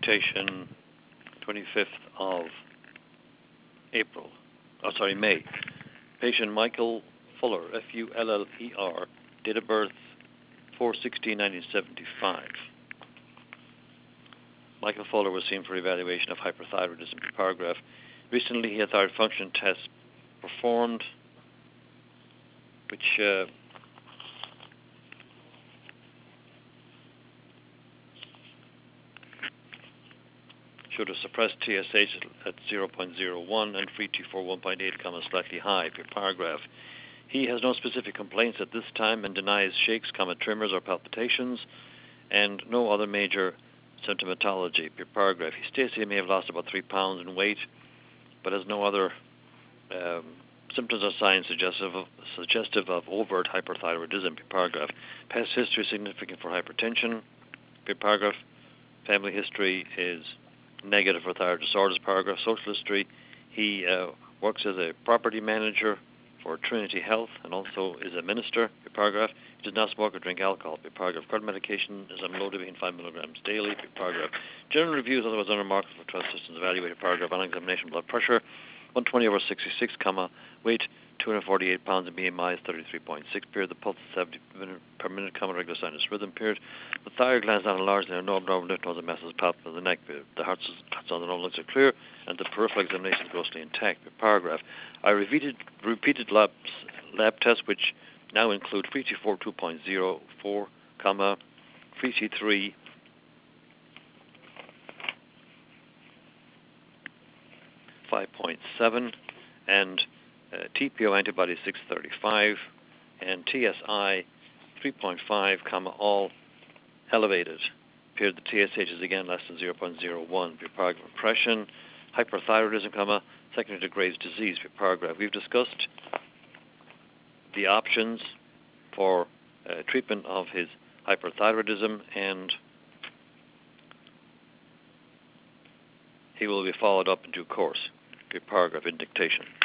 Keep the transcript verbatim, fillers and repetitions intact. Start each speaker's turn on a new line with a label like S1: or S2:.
S1: dictation, twenty-fifth of April. Oh, sorry, May. Patient Michael Fuller, F U L L E R, date of birth four sixteen nineteen seventy-five. Michael Fuller was seen for evaluation of hyperthyroidism. Paragraph. Recently, he had thyroid function tests performed, which uh, showed a suppressed T S H at zero point zero one and free T four one point eight, comma, slightly high. Paragraph. He has no specific complaints at this time and denies shakes, comma, tremors, or palpitations, and no other major symptomatology. Paragraph. He states he may have lost about three pounds in weight, but has no other um, symptoms or signs suggestive of, suggestive of overt hyperthyroidism. Paragraph. Past history significant for hypertension. Paragraph. Family history is negative for thyroid disorders. Paragraph. Social history. He uh, works as a property manager for Trinity Health and also is a minister. Paragraph. He does not smoke or drink alcohol. Paragraph. Current medication is amlodipine five milligrams daily. Paragraph. General reviews otherwise unremarkable for trust systems evaluated. Paragraph. On examination, blood pressure one twenty over sixty-six, comma, weight two hundred forty-eight pounds, and B M I is thirty-three point six. Period. The pulse is seventy per minute, comma, regular sinus rhythm. Period. The thyroid glands not enlarged. There are no abnormal lymph nodes and masses palpable in the neck. The heart's on the lungs are clear, and the peripheral examination is grossly intact. Paragraph. I repeated repeated labs, lab tests, which now include free T four two point zero four, comma, free T three five point seven, and uh, T P O antibody six thirty-five, and T S I three point five, comma, all elevated. Period. The T S H is again less than zero point zero one. Paragraph. Depression, hyperthyroidism, comma, secondary to Graves' disease. Paragraph. We've discussed the options for uh, treatment of his hyperthyroidism, and he will be followed up in due course. Paragraph in dictation.